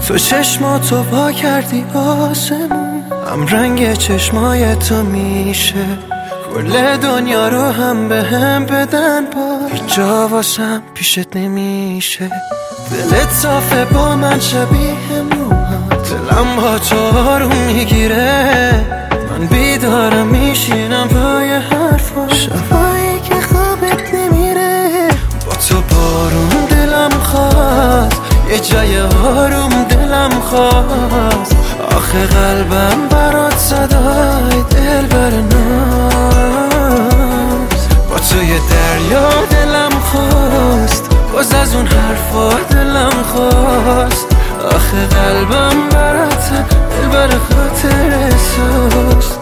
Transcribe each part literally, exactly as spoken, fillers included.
تو چشماتو پا کردی آسمون، هم رنگ چشمای تو میشه کل دنیا رو هم به هم بدن، با هیچ جا واسم پیشت نمیشه. دلت صافه با من شبیه موهات، دلم با تو آروم میگیره. من بیدارم میشینم پای حرفا، شبایی که خوابت نمیره. با تو بارون دلم خواست، یه جای آروم دلم خواست. آخه قلبم برات صدای دل بر ناز. با تو یه دریا دلم خواست، باز از اون حرفا دلم خواست. آخه قلبم برات دل بر خاطر سوست.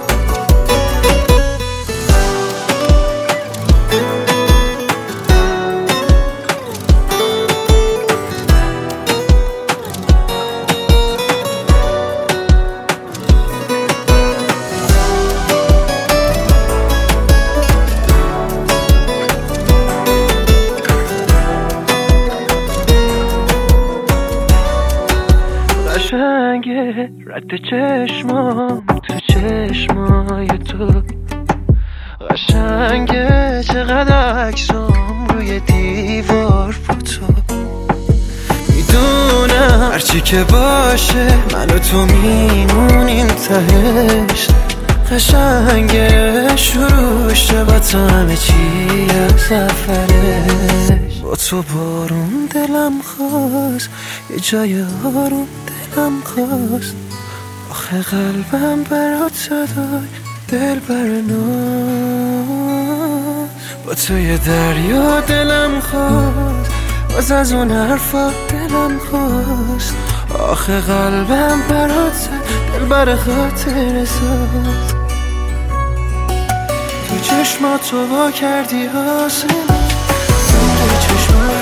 قشنگه رد چشمام تو چشمای تو، قشنگه چقدر عکسام روی دیوار فوتو. میدونم هرچی که باشه من و تو میمونیم تهش. قشنگه شروعشه با تو همه چی از سفرش. با تو بارون دلم خواست، یه جای آروم دلم خواست. آخه قلبم برات صدای دل بر ناز. با تو یه دریا دلم خواست، باز از اون حرفا دلم خواست. آخه قلبم برات دل بر خاطر ساز. تو چشماتو وا کردی آسمون، تو چشمات